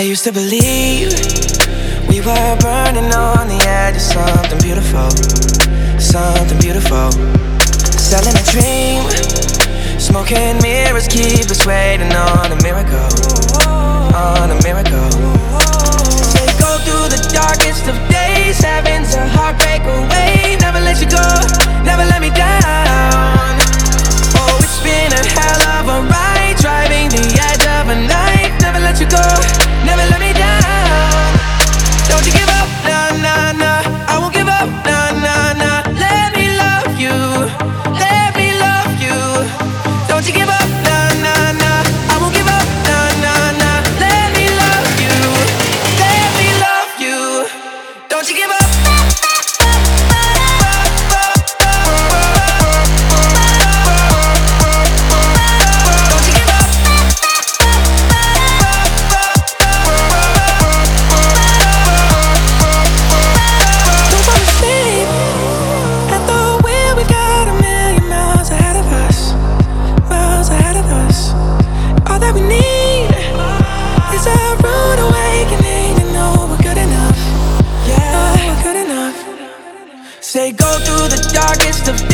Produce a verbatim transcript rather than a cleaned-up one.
I used to believe we were burning on the edge of something beautiful, something beautiful. Selling a dream, smoking mirrors keep us waiting on a miracle, on a miracle. Say go through the darkest of days, heaven's a heartbreak away. Never let you go, never let me down. Oh, it's been a hell of a ride, driving the edge of a knife. Never let you go, never let me down. Don't you give up, nah, nah, nah. I won't give up, nah, nah, nah. Let me love you, let me love you. Don't you give up, nah, nah, nah. I won't give up, nah, nah, nah. Let me love you, let me love you. Don't you give up. Say go through the darkest of